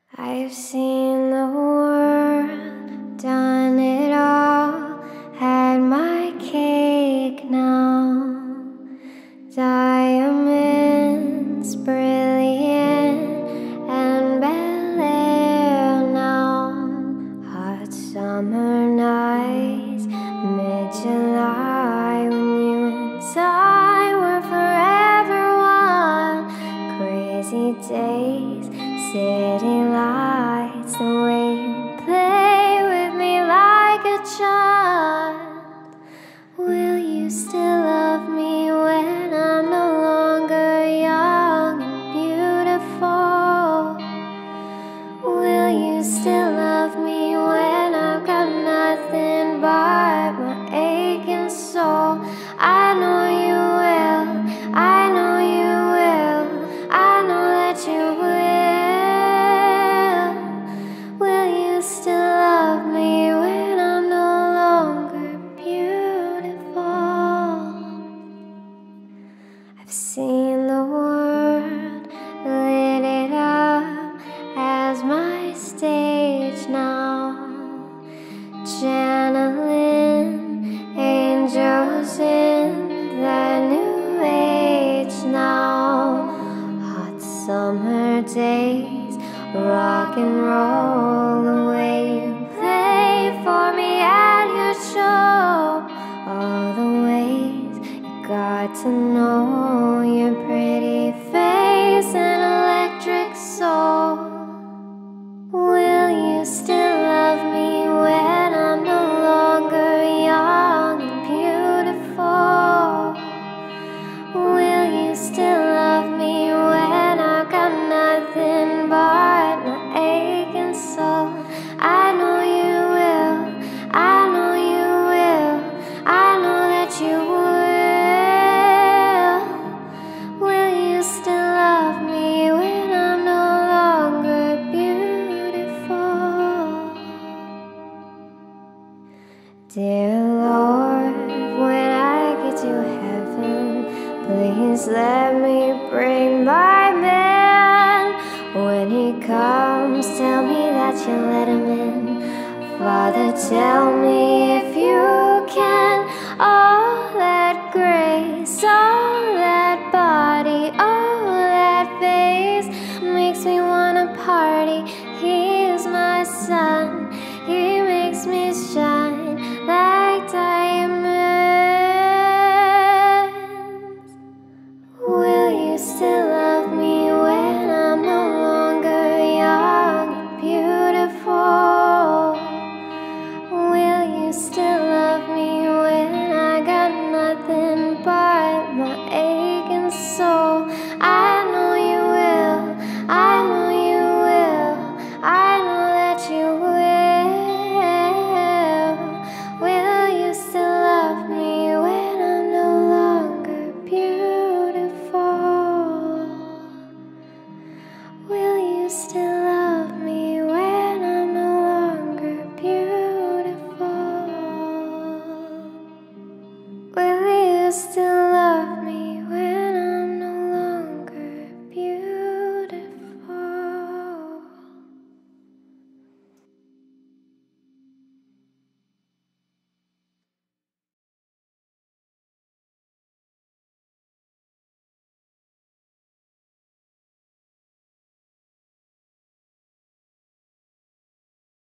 I've seen the world, done it all, had my cake now. Diamonds, brilliant, and Bel Air now. Hot summer nights, mid-July, when you and I were forever one. Crazy days, city lights, the way you play with me like a child. Will you still love me when I'm no longer young and beautiful? Will you still love me when I've got nothing but my aching soul? I know you will, I know you will, I know that you will. Will you still love me when I'm no longer beautiful? I've seen the world, lit it up as my stage now. Channeling angels in the new age now. Hot summer days, rock and roll, the way you play for me at your show. All the ways you got to know your pretty face and electric soul. Will you still love me when I'm no longer young and beautiful? Will you still love me when I've got nothing but my aching soul? I know you will, I know you will, I know that you will. Will you still love me when I'm no longer beautiful? Dear Lord, when I get to heaven, please let me bring my man. When he comes, tell me that you let him in. Father, tell me if you can.